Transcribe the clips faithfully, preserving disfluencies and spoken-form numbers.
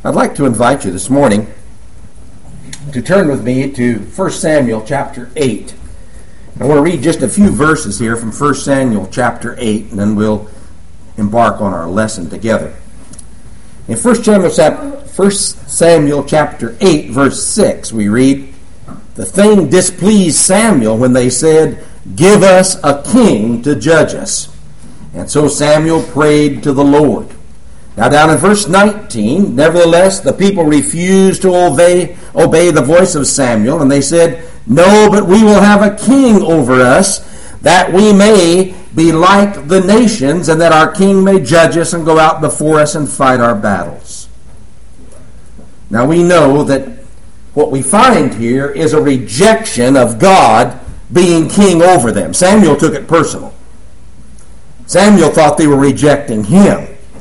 I'd like to invite you this morning to turn with me to First Samuel chapter eight. I want to read just a few verses here from First Samuel chapter eight, and then we'll embark on our lesson together. In First Samuel, First Samuel chapter eight, verse six, we read, "The thing displeased Samuel when they said, 'Give us a king to judge us.' And so Samuel prayed to the Lord." Now down in verse nineteen, "Nevertheless, the people refused to obey, obey the voice of Samuel, and they said, 'No, but we will have a king over us, that we may be like the nations, and that our king may judge us and go out before us and fight our battles.'" Now we know that what we find here is a rejection of God being king over them. Samuel took it personal. Samuel thought they were rejecting him.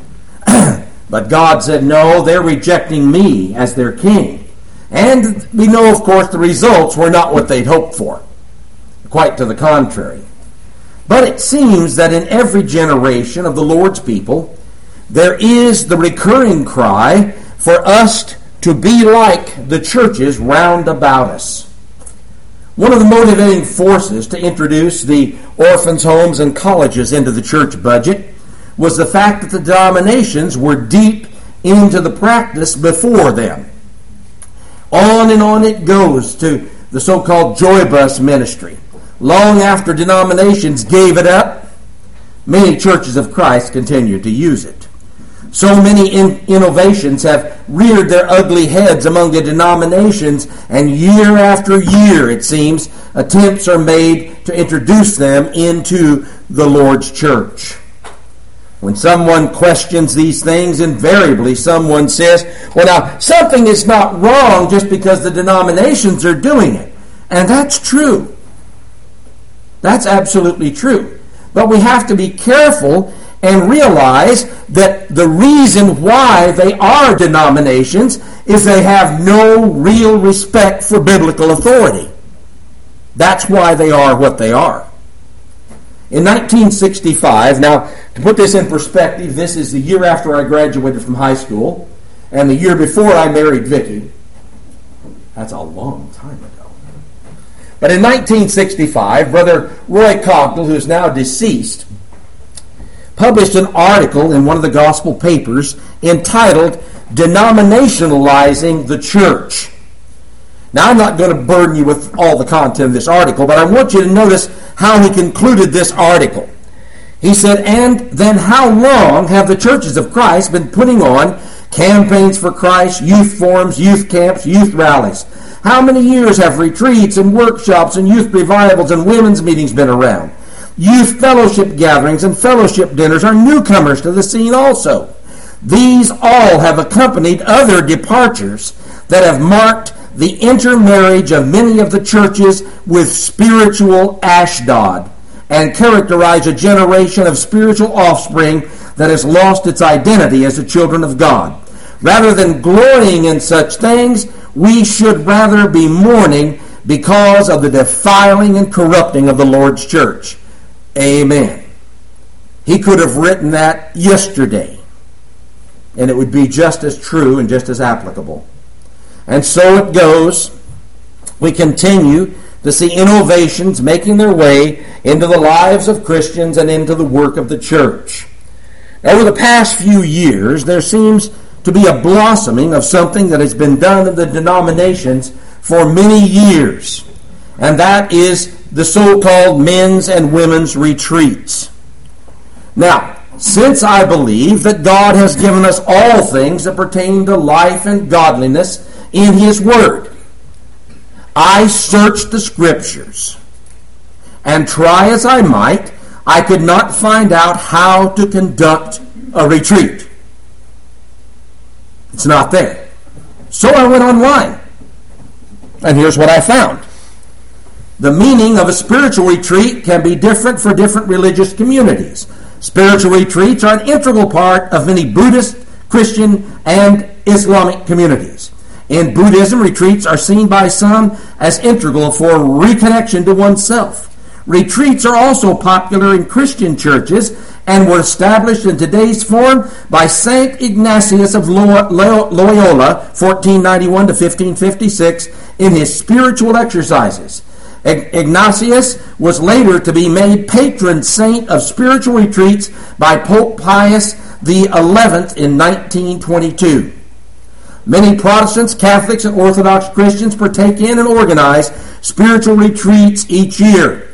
But God said, no, they're rejecting me as their king. And we know, of course, the results were not what they'd hoped for. Quite to the contrary. But it seems that in every generation of the Lord's people, there is the recurring cry for us to be like the churches round about us. One of the motivating forces to introduce the orphans' homes and colleges into the church budget was the fact that the denominations were deep into the practice before them. On and on it goes to the so-called Joy Bus ministry. Long after denominations gave it up, many churches of Christ continued to use it. So many in- innovations have reared their ugly heads among the denominations, and year after year, it seems, attempts are made to introduce them into the Lord's church. When someone questions these things, invariably someone says, well, now, something is not wrong just because the denominations are doing it. And that's true. That's absolutely true. But we have to be careful and realize that the reason why they are denominations is they have no real respect for biblical authority. That's why they are what they are. In nineteen sixty-five, now, to put this in perspective, this is the year after I graduated from high school, and the year before I married Vicki. That's a long time ago. But in nineteen sixty-five, Brother Roy Cogdell, who is now deceased, published an article in one of the gospel papers entitled "Denominationalizing the Church." Now, I'm not going to burden you with all the content of this article, but I want you to notice how he concluded this article. He said, "And then how long have the churches of Christ been putting on campaigns for Christ, youth forums, youth camps, youth rallies? How many years have retreats and workshops and youth revivals and women's meetings been around? Youth fellowship gatherings and fellowship dinners are newcomers to the scene also. These all have accompanied other departures that have marked the intermarriage of many of the churches with spiritual Ashdod and characterize a generation of spiritual offspring that has lost its identity as the children of God. Rather than glorying in such things, we should rather be mourning because of the defiling and corrupting of the Lord's church." Amen. He could have written that yesterday, and it would be just as true and just as applicable. And so it goes. We continue to see innovations making their way into the lives of Christians and into the work of the church. Over the past few years, there seems to be a blossoming of something that has been done in the denominations for many years, and that is the so-called men's and women's retreats. Now, since I believe that God has given us all things that pertain to life and godliness in His Word, I searched the Scriptures, and try as I might, I could not find out how to conduct a retreat. It's not there. So I went online, and here's what I found. The meaning of a spiritual retreat can be different for different religious communities. Spiritual retreats are an integral part of many Buddhist, Christian, and Islamic communities. In Buddhism, retreats are seen by some as integral for reconnection to oneself. Retreats are also popular in Christian churches and were established in today's form by Saint Ignatius of Loyola, fourteen ninety-one to fifteen fifty-six, in his spiritual exercises. Ignatius was later to be made patron saint of spiritual retreats by Pope Pius the eleventh in nineteen twenty-two. Many Protestants, Catholics, and Orthodox Christians partake in and organize spiritual retreats each year.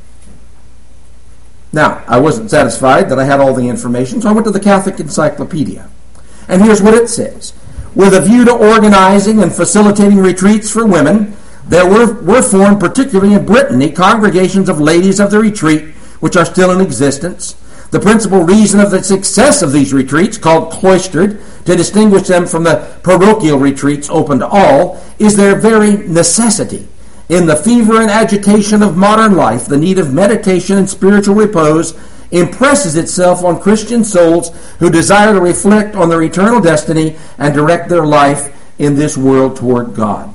Now, I wasn't satisfied that I had all the information, so I went to the Catholic Encyclopedia. And here's what it says. With a view to organizing and facilitating retreats for women, there were, were formed, particularly in Brittany, congregations of ladies of the retreat, which are still in existence. The principal reason of the success of these retreats, called cloistered, to distinguish them from the parochial retreats open to all, is their very necessity. In the fever and agitation of modern life, the need of meditation and spiritual repose impresses itself on Christian souls who desire to reflect on their eternal destiny and direct their life in this world toward God.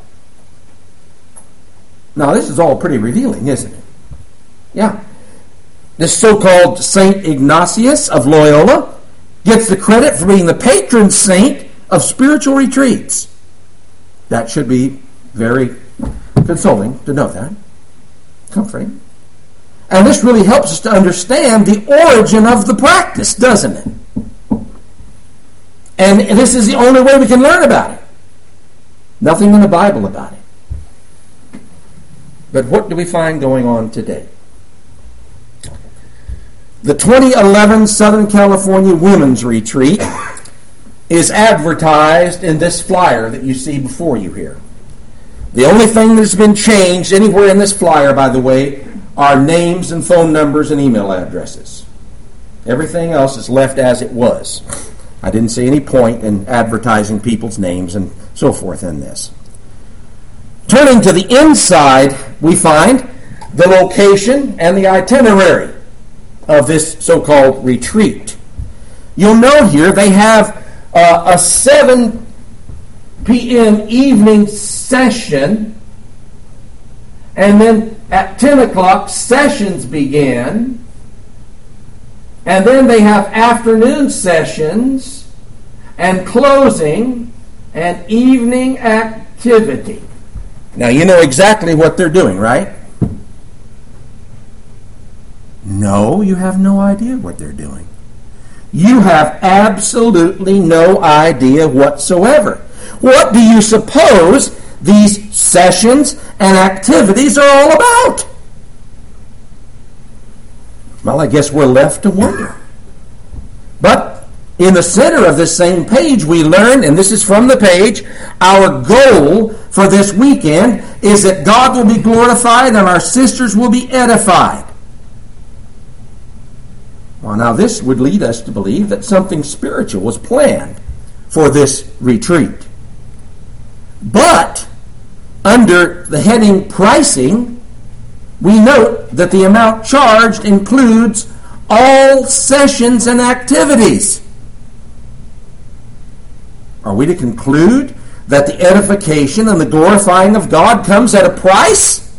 Now, this is all pretty revealing, isn't it? Yeah. This so-called Saint Ignatius of Loyola gets the credit for being the patron saint of spiritual retreats. That should be very consoling to know that. Comforting. And this really helps us to understand the origin of the practice, doesn't it? And this is the only way we can learn about it. Nothing in the Bible about it. But what do we find going on today? The twenty eleven Southern California Women's Retreat is advertised in this flyer that you see before you here. The only thing that's been changed anywhere in this flyer, by the way, are names and phone numbers and email addresses. Everything else is left as it was. I didn't see any point in advertising people's names and so forth in this. Turning to the inside, we find the location and the itinerary of this so-called retreat. You'll note here they have uh, a seven p.m. evening session, and then at ten o'clock sessions begin, and then they have afternoon sessions and closing and evening activity. Now you know exactly what they're doing, right? No, you have no idea what they're doing. You have absolutely no idea whatsoever. What do you suppose these sessions and activities are all about? Well, I guess we're left to wonder. But in the center of this same page, we learn, and this is from the page, our goal for this weekend is that God will be glorified and our sisters will be edified. Well, now this would lead us to believe that something spiritual was planned for this retreat. But under the heading pricing, we note that the amount charged includes all sessions and activities. Are we to conclude that the edification and the glorifying of God comes at a price?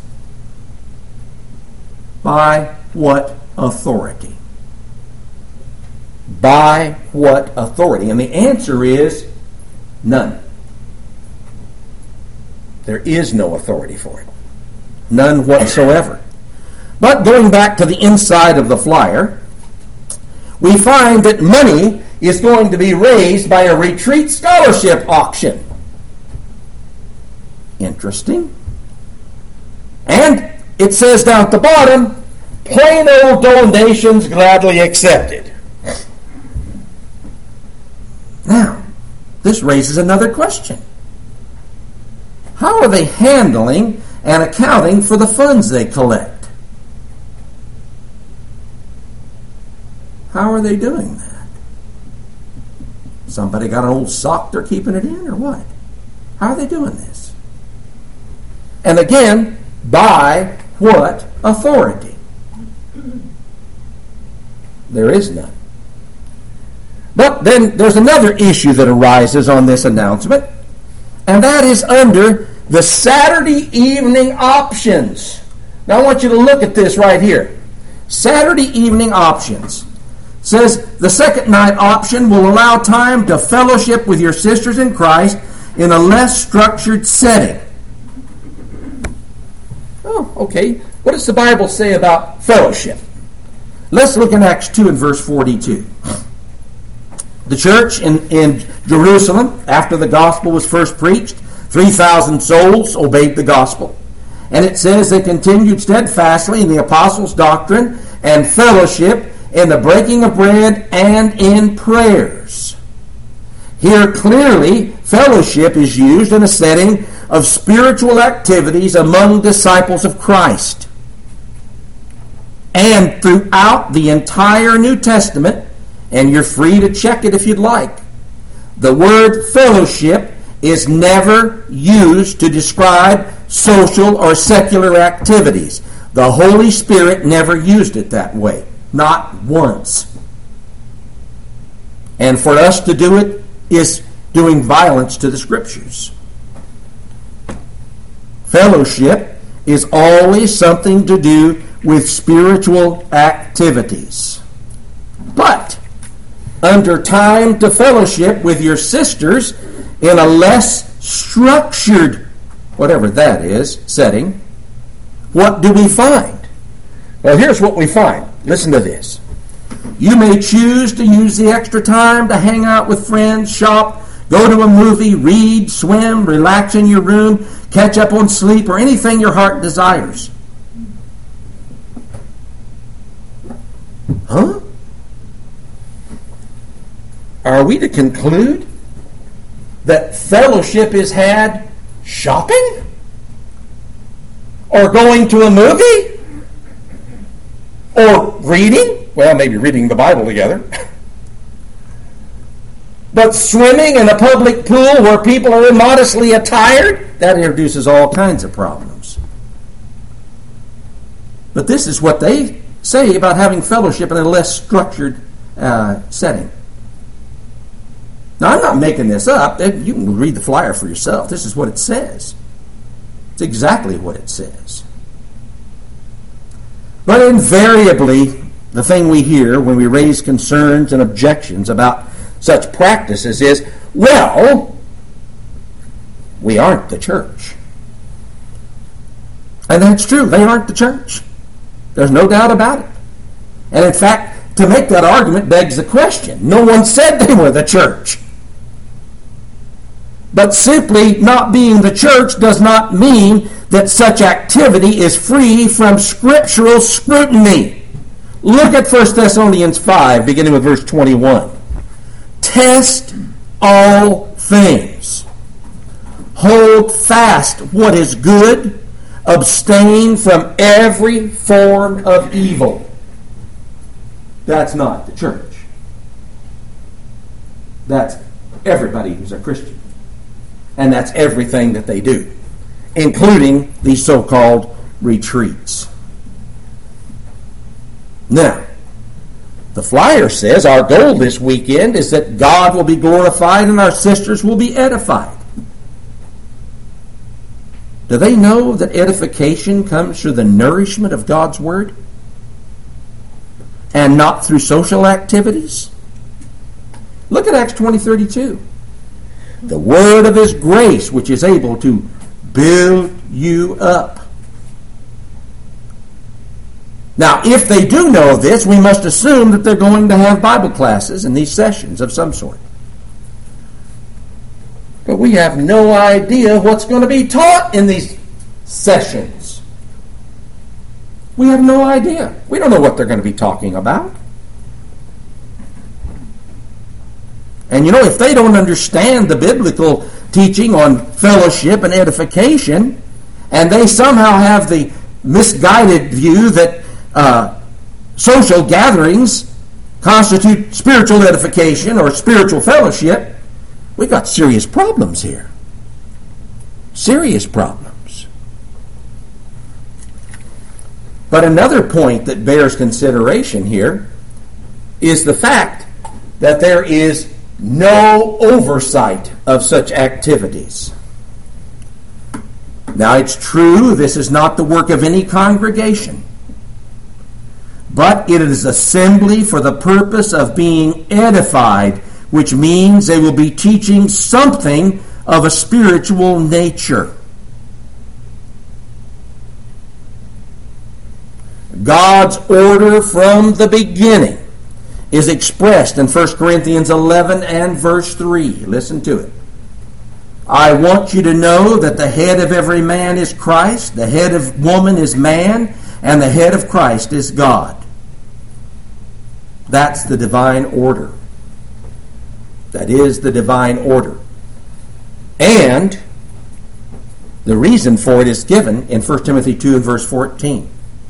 By what authority? By what authority? And the answer is none. There is no authority for it. None whatsoever. But going back to the inside of the flyer, we find that money is going to be raised by a retreat scholarship auction. Interesting. And it says down at the bottom, plain old donations gladly accepted. Now, this raises another question. How are they handling and accounting for the funds they collect? How are they doing that? Somebody got an old sock they're keeping it in, or what? How are they doing this? And again, by what authority? There is none. But then there's another issue that arises on this announcement, and that is under the Saturday evening options. Now I want you to look at this right here. Saturday evening options. says the second night option will allow time to fellowship with your sisters in Christ in a less structured setting. Oh, okay. What does the Bible say about fellowship? Let's look in Acts two and verse forty-two. The church in, in Jerusalem, after the gospel was first preached, three thousand souls obeyed the gospel. And it says they continued steadfastly in the apostles' doctrine and fellowship, in the breaking of bread, and in prayers. Here clearly, fellowship is used in a setting of spiritual activities among disciples of Christ. And throughout the entire New Testament, and you're free to check it if you'd like, the word fellowship is never used to describe social or secular activities. The Holy Spirit never used it that way. Not once. And for us to do it is doing violence to the Scriptures. Fellowship is always something to do with spiritual activities. But under time to fellowship with your sisters in a less structured, whatever that is, setting, what do we find? Well, here's what we find. Listen to this. You may choose to use the extra time to hang out with friends, shop, go to a movie, read, swim, relax in your room, catch up on sleep, or anything your heart desires. Huh? Are we to conclude that fellowship is had shopping? Or going to a movie? Or reading? Well, maybe reading the Bible together. But swimming in a public pool where people are immodestly attired? That introduces all kinds of problems. But this is what they say about having fellowship in a less structured uh, setting. Now, I'm not making this up. You can read the flyer for yourself. This is what it says. It's exactly what it says. But invariably, the thing we hear when we raise concerns and objections about such practices is, well, we aren't the church. And that's true. They aren't the church. There's no doubt about it. And in fact, to make that argument begs the question. No one said they were the church. But simply not being the church does not mean that such activity is free from scriptural scrutiny. Look at First Thessalonians five, beginning with verse twenty-one. Test all things. Hold fast what is good. Abstain from every form of evil. That's not the church. That's everybody who's a Christian. And that's everything that they do, including these so-called retreats. Now, the flyer says our goal this weekend is that God will be glorified and our sisters will be edified. Do they know that edification comes through the nourishment of God's Word and not through social activities? Look at Acts twenty thirty-two. The word of His grace, which is able to build you up. Now, if they do know this, we must assume that they're going to have Bible classes in these sessions of some sort. But we have no idea what's going to be taught in these sessions. We have no idea. We don't know what they're going to be talking about. And you know, if they don't understand the biblical teaching on fellowship and edification, and they somehow have the misguided view that uh, social gatherings constitute spiritual edification or spiritual fellowship, we've got serious problems here. Serious problems. But another point that bears consideration here is the fact that there is no oversight of such activities. Now, it's true this is not the work of any congregation, but it is assembly for the purpose of being edified, which means they will be teaching something of a spiritual nature. God's order from the beginning is expressed in First Corinthians eleven and verse three. Listen to it. I want you to know that the head of every man is Christ, the head of woman is man, and the head of Christ is God. That's the divine order. That is the divine order. And the reason for it is given in First Timothy two and verse fourteen.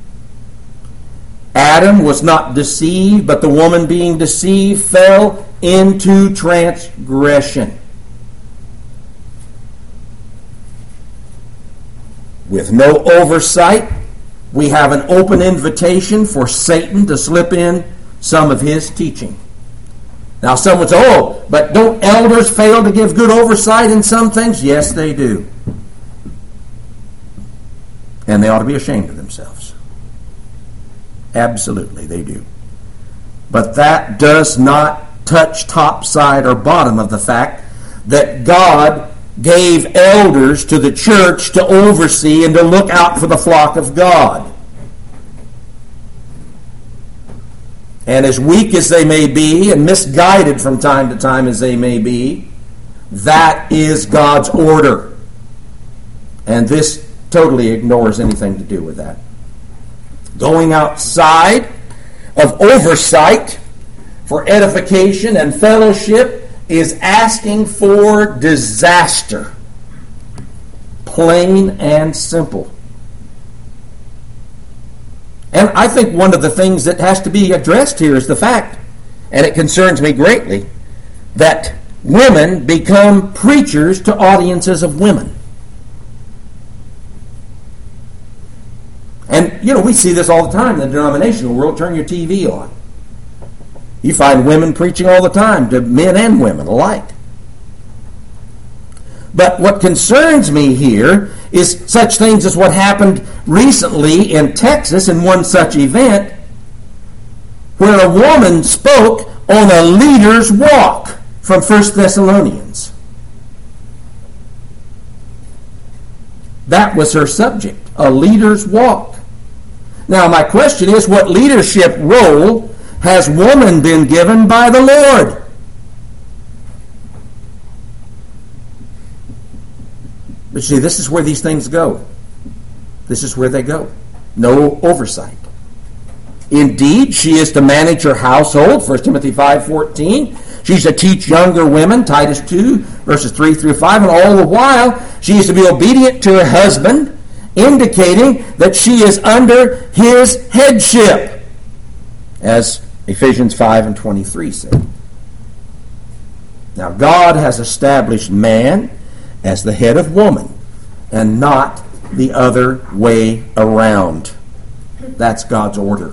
Adam was not deceived, but the woman being deceived fell into transgression. With no oversight, we have an open invitation for Satan to slip in some of his teaching. Now some would say, oh, but don't elders fail to give good oversight in some things? Yes, they do. And they ought to be ashamed of themselves. Absolutely, they do. But that does not touch top side or bottom of the fact that God gave elders to the church to oversee and to look out for the flock of God. And as weak as they may be, and misguided from time to time as they may be, that is God's order. And this totally ignores anything to do with that. Going outside of oversight for edification and fellowship is asking for disaster. Plain and simple. And I think one of the things that has to be addressed here is the fact, and it concerns me greatly, that women become preachers to audiences of women. And, you know, we see this all the time in the denominational world. Turn your T V on. You find women preaching all the time to men and women alike. But what concerns me here is such things as what happened recently in Texas in one such event where a woman spoke on a leader's walk from First Thessalonians. That was her subject, a leader's walk. Now my question is, what leadership role has woman been given by the Lord? But see, this is where these things go. This is where they go. No oversight. Indeed, she is to manage her household, First Timothy five fourteen. She's to teach younger women, Titus two, verses three through five, and all the while she is to be obedient to her husband, indicating that she is under his headship, as Ephesians five and twenty-three said. Now, God has established man as the head of woman, and not the other way around. That's God's order.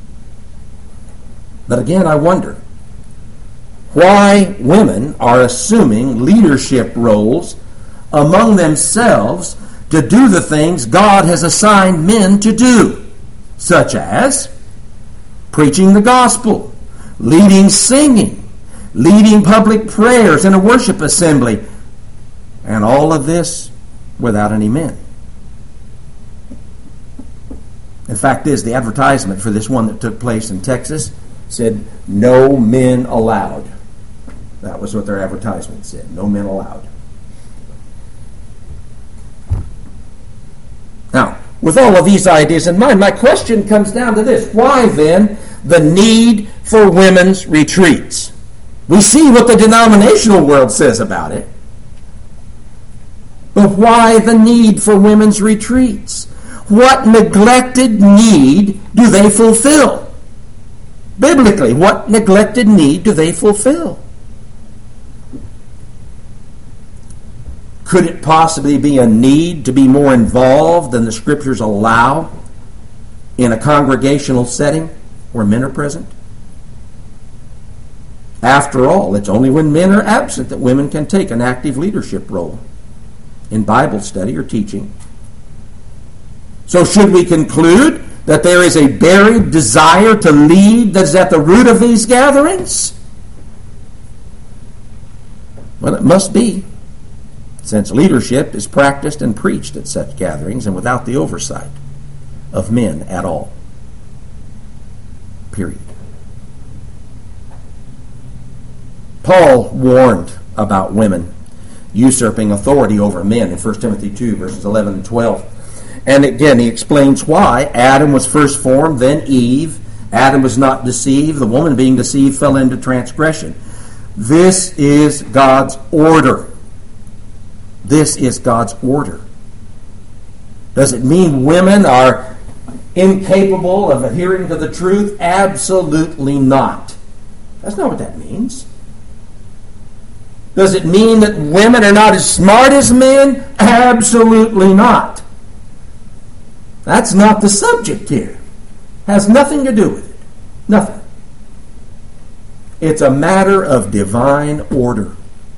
But again, I wonder why women are assuming leadership roles among themselves to do the things God has assigned men to do, such as preaching the gospel, leading singing, leading public prayers in a worship assembly, and all of this without any men. The fact is, the advertisement for this one that took place in Texas said, no men allowed. That was what their advertisement said, no men allowed. Now, with all of these ideas in mind, my question comes down to this. Why then the need for women's retreats? We see what the denominational world says about it. But why the need for women's retreats? What neglected need do they fulfill? Biblically, what neglected need do they fulfill? Could it possibly be a need to be more involved than the Scriptures allow in a congregational setting where men are present? After all, it's only when men are absent that women can take an active leadership role in Bible study or teaching. So should we conclude that there is a buried desire to lead that is at the root of these gatherings? Well, it must be, since leadership is practiced and preached at such gatherings and without the oversight of men at all. Period. Paul warned about women usurping authority over men in First Timothy two, verses eleven and twelve. And again, he explains why. Adam was first formed, then Eve. Adam was not deceived. The woman being deceived fell into transgression. This is God's order. This is God's order. Does it mean women are incapable of adhering to the truth? Absolutely not. That's not what that means. Does it mean that women are not as smart as men? Absolutely not. That's not the subject here. Has nothing to do with it. Nothing. It's a matter of divine order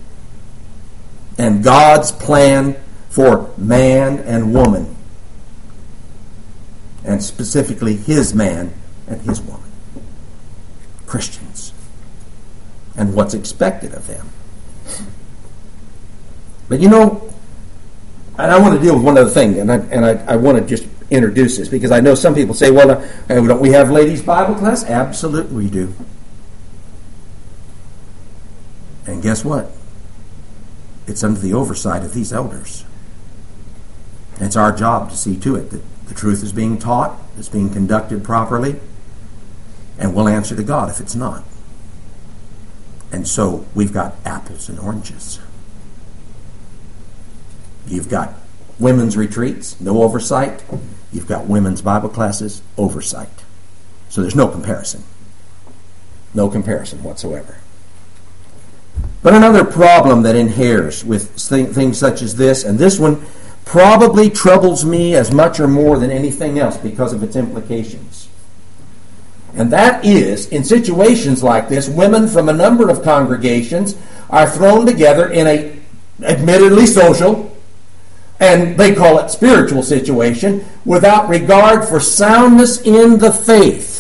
and God's plan for man and woman, and specifically his man and his woman, Christians, and what's expected of them. But you know, and I want to deal with one other thing, and I, and I, I want to just introduce this, because I know some people say, well, uh, don't we have ladies' Bible class? Absolutely we do. And guess what? It's under the oversight of these elders. And it's our job to see to it that the truth is being taught, it's being conducted properly, and we'll answer to God if it's not. And so we've got apples and oranges. You've got women's retreats, no oversight. You've got women's Bible classes, oversight. So there's no comparison. No comparison whatsoever. But another problem that inheres with things such as this, and this one probably troubles me as much or more than anything else because of its implications. And that is, in situations like this, women from a number of congregations are thrown together in a admittedly social, and they call it spiritual situation, without regard for soundness in the faith.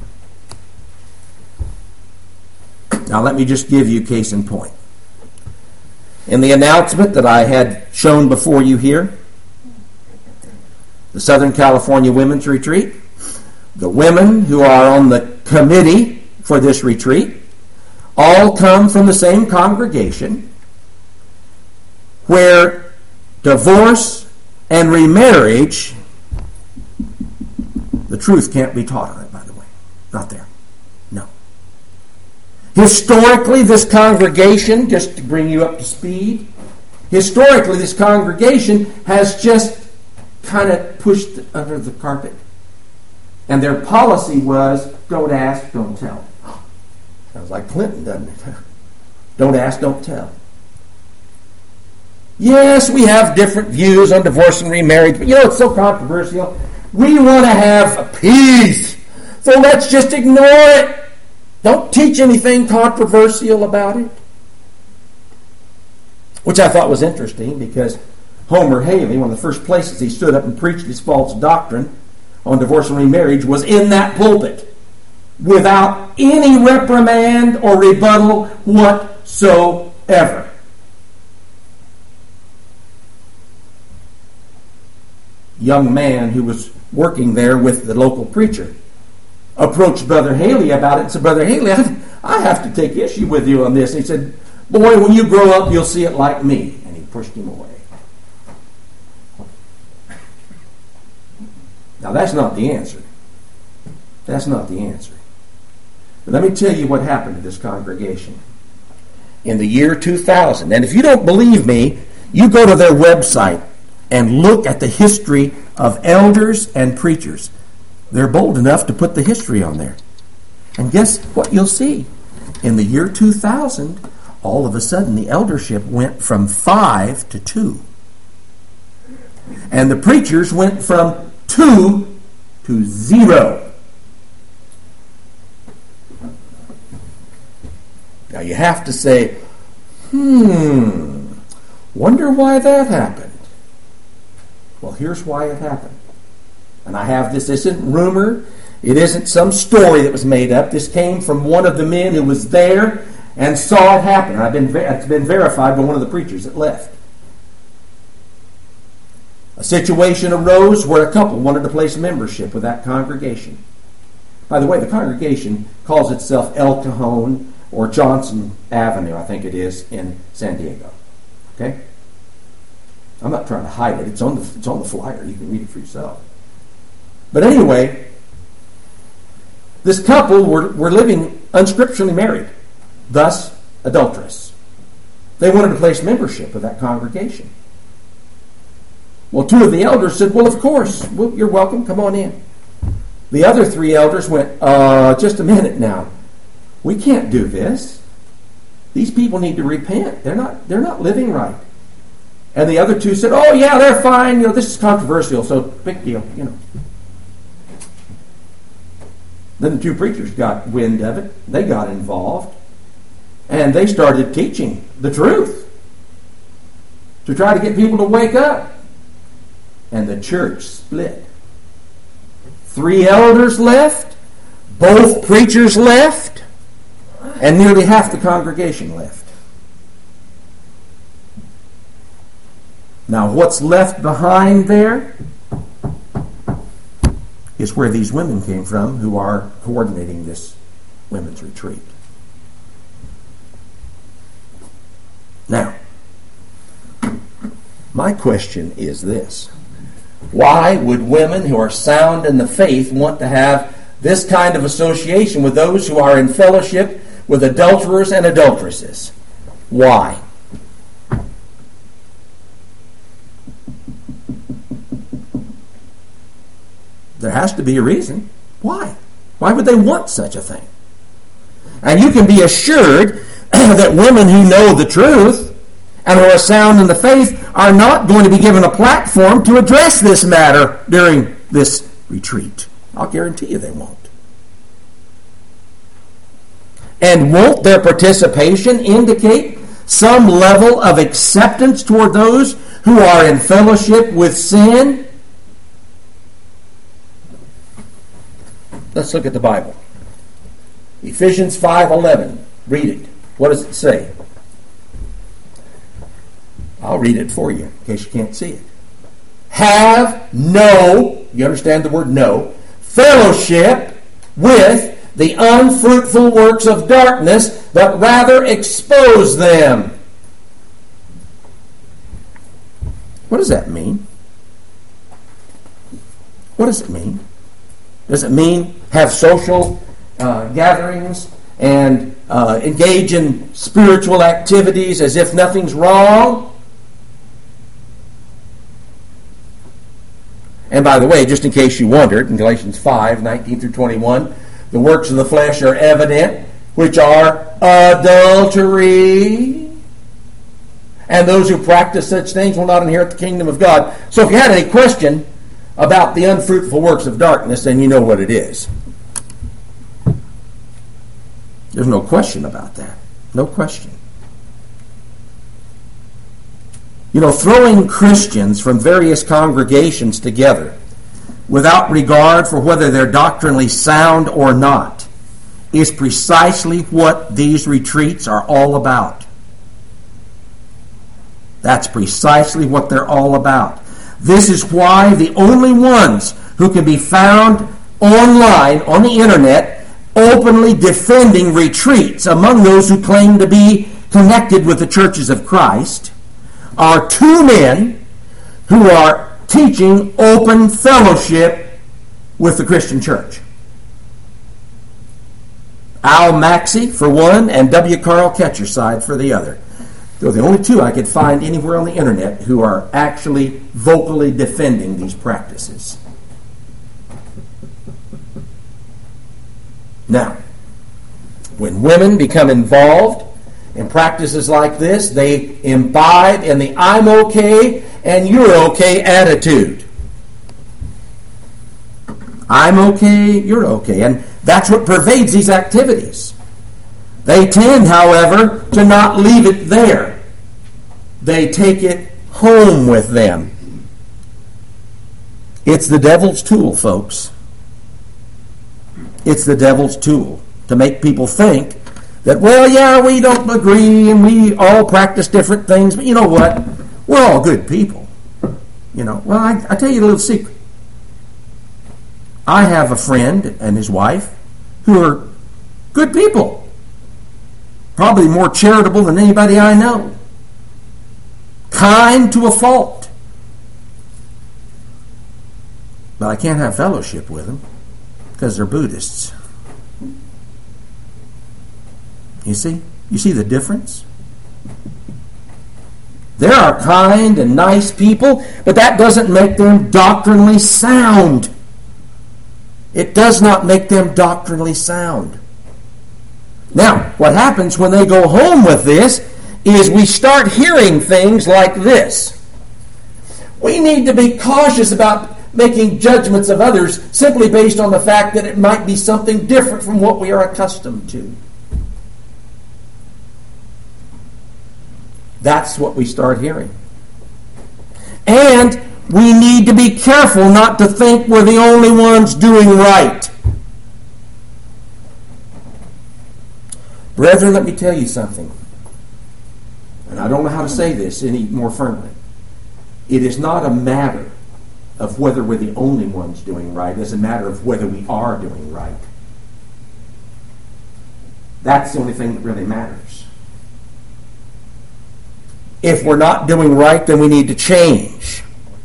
Now let me just give you case in point. In the announcement that I had shown before you here, the Southern California Women's Retreat, the women who are on the committee for this retreat all come from the same congregation where divorce and remarriage, the truth can't be taught on it, by the way. Not there. No. Historically, this congregation, just to bring you up to speed, historically, this congregation has just kind of pushed it under the carpet. And their policy was, don't ask, don't tell. Sounds like Clinton, doesn't it? Don't ask, don't tell. Yes, we have different views on divorce and remarriage, but you know, it's so controversial. We want to have peace, so let's just ignore it. Don't teach anything controversial about it. Which I thought was interesting, because Homer Haley, one of the first places he stood up and preached his false doctrine on divorce and remarriage was in that pulpit, without any reprimand or rebuttal whatsoever. Young man who was working there with the local preacher approached Brother Haley about it and said, Brother Haley, I, I have to take issue with you on this. And he said, boy, when you grow up, you'll see it like me. And he pushed him away. Now, that's not the answer. That's not the answer. But let me tell you what happened to this congregation in the year two thousand. And if you don't believe me, you go to their website and look at the history of elders and preachers. They're bold enough to put the history on there. And guess what you'll see? In the year two thousand, all of a sudden the eldership went from five to two. And the preachers went from two to zero. Now you have to say, hmm, wonder why that happened. Well, here's why it happened. And I have this, this isn't rumor, it isn't some story that was made up. This came from one of the men who was there and saw it happen. I've been, it's been verified by one of the preachers that left. A situation arose where a couple wanted to place membership with that congregation. By the way, the congregation calls itself El Cajon or Johnson Avenue, I think it is, in San Diego. Okay? I'm not trying to hide it. It's on the, it's on the flyer. You can read it for yourself. But anyway, this couple were, were living unscripturally married, thus adulterous. They wanted to place membership with that congregation. Well, two of the elders said, well, of course, well, you're welcome, come on in. The other three elders went, uh, just a minute now. We can't do this. These people need to repent. They're not, they're not living right. And the other two said, oh, yeah, they're fine. You know, this is controversial, so big deal, you know. Then the two preachers got wind of it. They got involved. And they started teaching the truth to try to get people to wake up. And the church split. Three elders left, both preachers left, and nearly half the congregation left. Now, what's left behind there is where these women came from who are coordinating this women's retreat. Now, my question is this. Why would women who are sound in the faith want to have this kind of association with those who are in fellowship with adulterers and adulteresses? Why? There has to be a reason. Why? Why would they want such a thing? And you can be assured that women who know the truth and who are sound in the faith are not going to be given a platform to address this matter during this retreat. I'll guarantee you they won't. And won't their participation indicate some level of acceptance toward those who are in fellowship with sin? Let's look at the Bible. Ephesians five eleven. Read it. What does it say? I'll read it for you in case you can't see it. Have no, you understand the word no, fellowship with the unfruitful works of darkness, but rather expose them. What does that mean? What does it mean? Does it mean have social uh, gatherings and uh, engage in spiritual activities as if nothing's wrong? And by the way, just in case you wondered, in Galatians five, nineteen through twenty-one, the works of the flesh are evident, which are adultery. And those who practice such things will not inherit the kingdom of God. So if you had any question about the unfruitful works of darkness, then you know what it is. There's no question about that. No question. You know, throwing Christians from various congregations together without regard for whether they're doctrinally sound or not is precisely what these retreats are all about. That's precisely what they're all about. This is why the only ones who can be found online, on the internet, openly defending retreats among those who claim to be connected with the churches of Christ are two men who are teaching open fellowship with the Christian church. Al Maxey for one, and W. Carl Ketcherside for the other. They're the only two I could find anywhere on the internet who are actually vocally defending these practices. Now, when women become involved in practices like this, they imbibe in the I'm okay and you're okay attitude. I'm okay, you're okay. And that's what pervades these activities. They tend, however, to not leave it there. They take it home with them. It's the devil's tool, folks. It's the devil's tool to make people think that, well, yeah, we don't agree and we all practice different things, but you know what? We're all good people. You know, well, I, I tell you a little secret. I have a friend and his wife who are good people. Probably more charitable than anybody I know. Kind to a fault. But I can't have fellowship with them because they're Buddhists. You see? You see the difference? There are kind and nice people, but that doesn't make them doctrinally sound. It does not make them doctrinally sound. Now, what happens when they go home with this is we start hearing things like this. We need to be cautious about making judgments of others simply based on the fact that it might be something different from what we are accustomed to. That's what we start hearing. And we need to be careful not to think we're the only ones doing right. Brethren, let me tell you something. And I don't know how to say this any more firmly. It is not a matter of whether we're the only ones doing right. It's a matter of whether we are doing right. That's the only thing that really matters. If we're not doing right, then we need to change.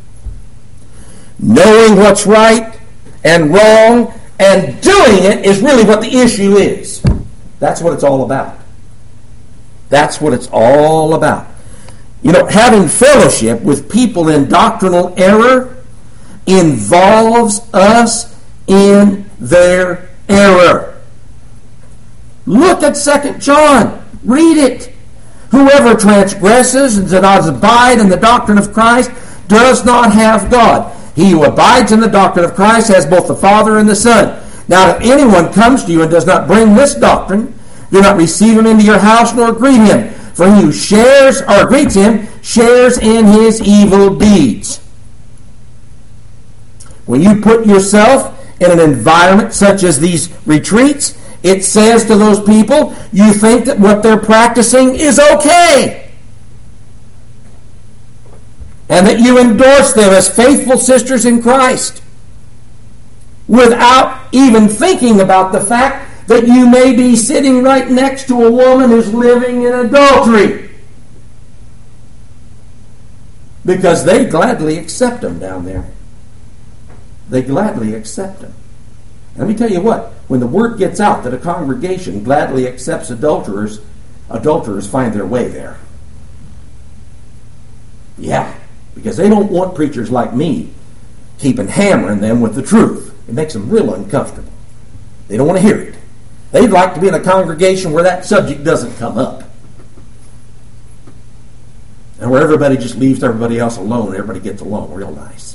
Knowing what's right and wrong and doing it is really what the issue is. That's what it's all about. That's what it's all about. You know, having fellowship with people in doctrinal error involves us in their error. Look at Second John. Read it. Whoever transgresses and does not abide in the doctrine of Christ does not have God. He who abides in the doctrine of Christ has both the Father and the Son. Now, if anyone comes to you and does not bring this doctrine, do not receive him into your house nor greet him. For he who shares or greets him shares in his evil deeds. When you put yourself in an environment such as these retreats, it says to those people, you think that what they're practicing is okay. And that you endorse them as faithful sisters in Christ. Without even thinking about the fact that you may be sitting right next to a woman who's living in adultery. Because they gladly accept them down there. They gladly accept them. Let me tell you what, when the word gets out that a congregation gladly accepts adulterers, adulterers find their way there. Yeah, because they don't want preachers like me keeping hammering them with the truth. It makes them real uncomfortable. They don't want to hear it. They'd like to be in a congregation where that subject doesn't come up. And where everybody just leaves everybody else alone and everybody gets along real nice.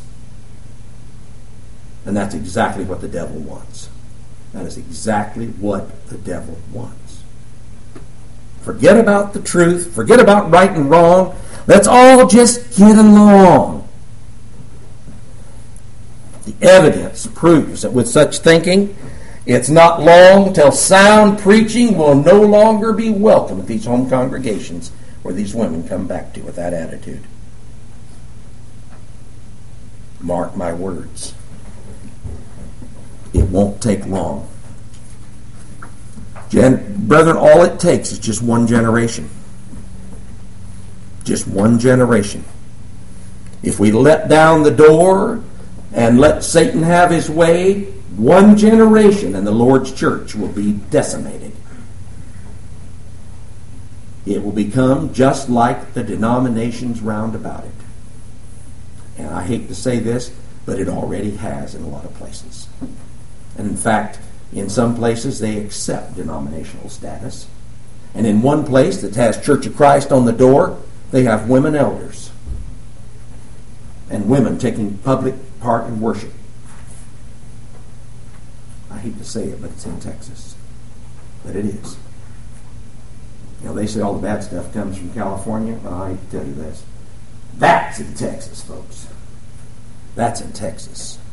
And that's exactly what the devil wants. That is exactly what the devil wants. Forget about the truth. Forget about right and wrong. Let's all just get along. The evidence proves that with such thinking, it's not long till sound preaching will no longer be welcome at these home congregations where these women come back to with that attitude. Mark my words. It won't take long. Gen- Brethren, all it takes is just one generation. Just one generation. If we let down the door and let Satan have his way, one generation and the Lord's church will be decimated. It will become just like the denominations round about it. And I hate to say this, but it already has in a lot of places. And in fact, in some places they accept denominational status. And in one place that has Church of Christ on the door, they have women elders. And women taking public part in worship. I hate to say it, but it's in Texas. But it is. You know, they say all the bad stuff comes from California. Well, I hate to tell you this. That's in Texas, folks. That's in Texas.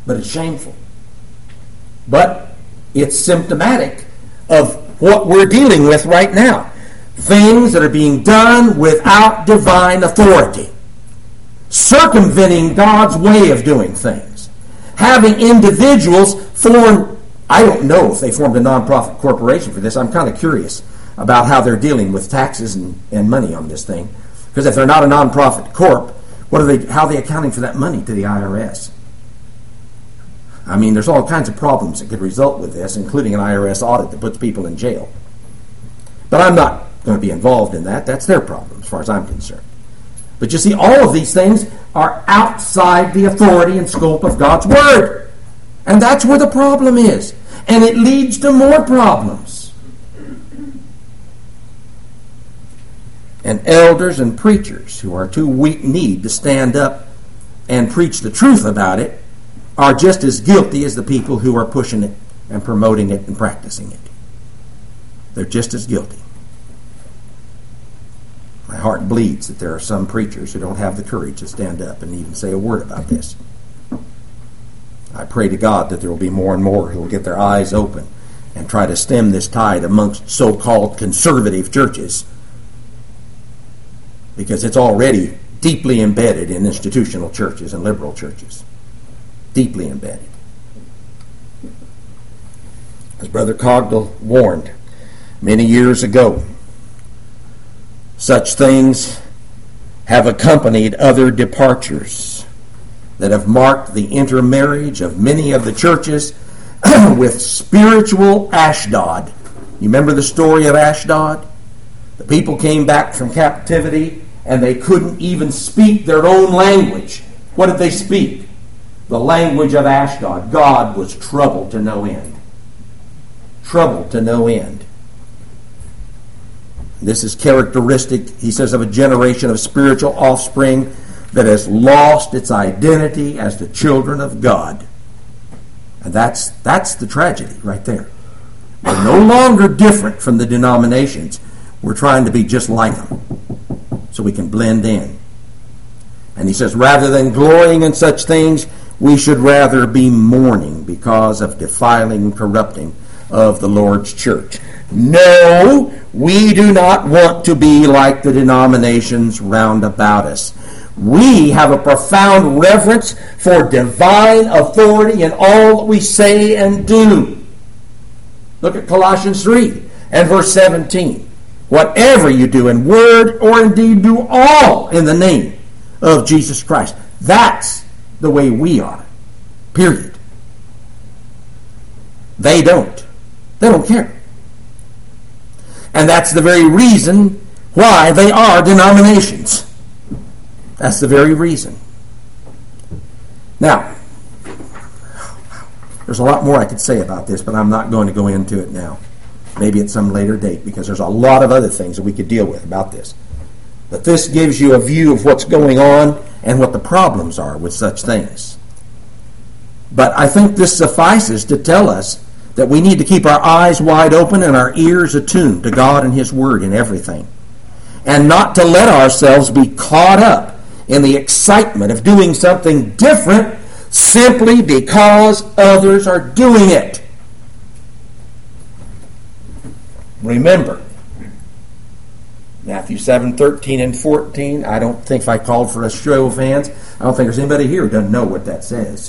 but it's shameful. But it's symptomatic of what we're dealing with right now. Things that are being done without divine authority. Circumventing God's way of doing things. Having individuals form, I don't know if they formed a non-profit corporation for this. I'm kind of curious about how they're dealing with taxes and, and money on this thing. Because if they're not a non-profit corp, what are they? How are they accounting for that money to the I R S? I mean, there's all kinds of problems that could result with this, including an I R S audit that puts people in jail. But I'm not going to be involved in that. That's their problem as far as I'm concerned. But you see, all of these things are outside the authority and scope of God's Word. And that's where the problem is. And it leads to more problems. And elders and preachers who are too weak-kneed to stand up and preach the truth about it are just as guilty as the people who are pushing it and promoting it and practicing it. They're just as guilty. My heart bleeds that there are some preachers who don't have the courage to stand up and even say a word about this. I pray to God that there will be more and more who will get their eyes open and try to stem this tide amongst so-called conservative churches, because it's already deeply embedded in institutional churches and liberal churches. Deeply embedded. As Brother Cogdell warned many years ago, such things have accompanied other departures that have marked the intermarriage of many of the churches with spiritual Ashdod. You remember the story of Ashdod? The people came back from captivity and they couldn't even speak their own language. What did they speak? The language of Ashdod. God was troubled to no end. Troubled to no end. This is characteristic, he says, of a generation of spiritual offspring that has lost its identity as the children of God. And that's that's the tragedy right there. We're no longer different from the denominations. We're trying to be just like them so we can blend in. And he says, rather than glorying in such things, we should rather be mourning because of defiling and corrupting of the Lord's church. No, we do not want to be like the denominations round about us. We have a profound reverence for divine authority in all that we say and do. Look at Colossians three and verse seventeen. Whatever you do in word or in deed, do all in the name of Jesus Christ. That's the way we are. Period. They don't. They don't care. And that's the very reason why they are denominations. That's the very reason. Now, there's a lot more I could say about this, but I'm not going to go into it now. Maybe at some later date, because there's a lot of other things that we could deal with about this. But this gives you a view of what's going on and what the problems are with such things. But I think this suffices to tell us that we need to keep our eyes wide open and our ears attuned to God and His Word in everything. And not to let ourselves be caught up in the excitement of doing something different simply because others are doing it. Remember, Matthew seven, thirteen and fourteen, I don't think if I called for a show of hands, I don't think there's anybody here who doesn't know what that says.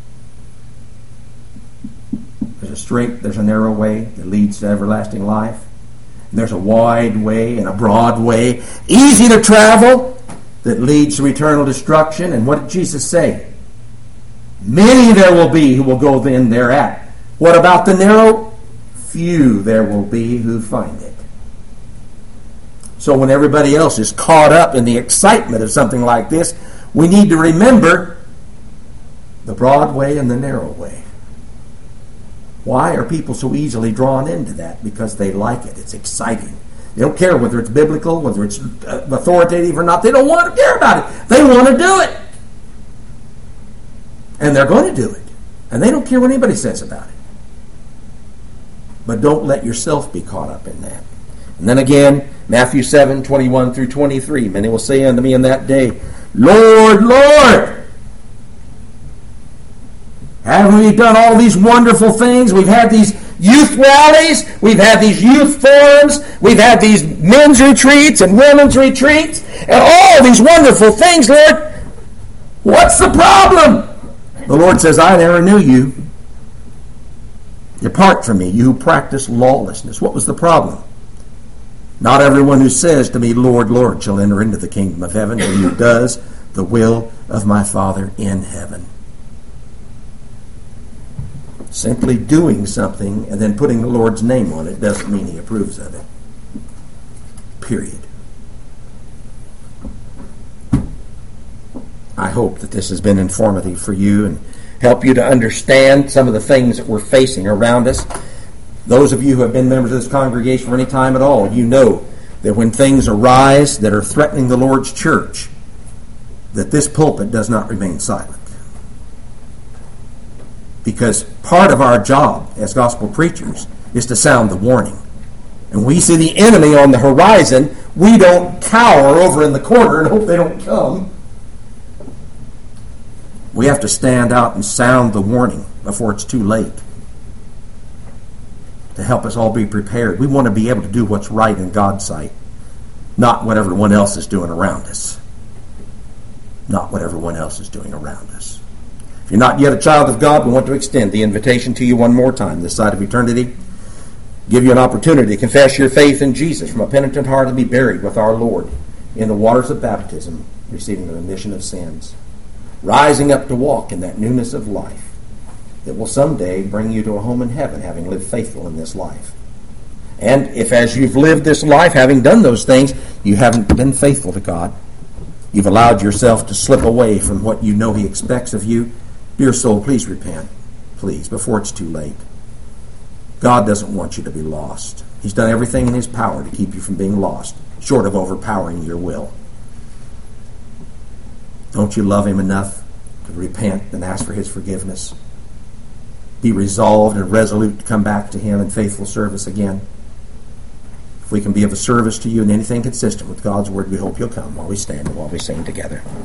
There's a straight, there's a narrow way that leads to everlasting life. And there's a wide way and a broad way, easy to travel, that leads to eternal destruction. And what did Jesus say? Many there will be who will go in thereat. What about the narrow? Few there will be who find it. So when everybody else is caught up in the excitement of something like this, we need to remember the broad way and the narrow way. Why are people so easily drawn into that? Because they like it. It's exciting. They don't care whether it's biblical, whether it's authoritative or not. They don't want to care about it. They want to do it. And they're going to do it. And they don't care what anybody says about it. But don't let yourself be caught up in that. And then again, Matthew seven, twenty-one through twenty-three. Many will say unto me in that day, Lord, Lord, Haven't we done all these wonderful things? We've had these youth rallies. We've had these youth forums. We've had these men's retreats and women's retreats. And all these wonderful things, Lord. What's the problem? The Lord says, I never knew you. Depart from me, you who practice lawlessness. What was the problem? Not everyone who says to me, Lord, Lord, shall enter into the kingdom of heaven, but he who does the will of my Father in heaven. Simply doing something and then putting the Lord's name on it doesn't mean he approves of it. Period. I hope that this has been informative for you and help you to understand some of the things that we're facing around us. Those of you who have been members of this congregation for any time at all, you know that when things arise that are threatening the Lord's church, that this pulpit does not remain silent. Because part of our job as gospel preachers is to sound the warning. And we see the enemy on the horizon, we don't cower over in the corner and hope they don't come. We have to stand out and sound the warning before it's too late, to help us all be prepared. We want to be able to do what's right in God's sight, not what everyone else is doing around us. Not what everyone else is doing around us. If you're not yet a child of God, we want to extend the invitation to you one more time this side of eternity. Give you an opportunity to confess your faith in Jesus from a penitent heart and be buried with our Lord in the waters of baptism, receiving the remission of sins, rising up to walk in that newness of life that will someday bring you to a home in heaven, having lived faithful in this life. And if as you've lived this life, having done those things, you haven't been faithful to God, you've allowed yourself to slip away from what you know he expects of you, dear soul, please repent, please, before it's too late. God doesn't want you to be lost. He's done everything in his power to keep you from being lost, short of overpowering your will. Don't you love him enough to repent and ask for his forgiveness? Be resolved and resolute to come back to him in faithful service again. If we can be of a service to you in anything consistent with God's word, we hope you'll come while we stand and while we sing together.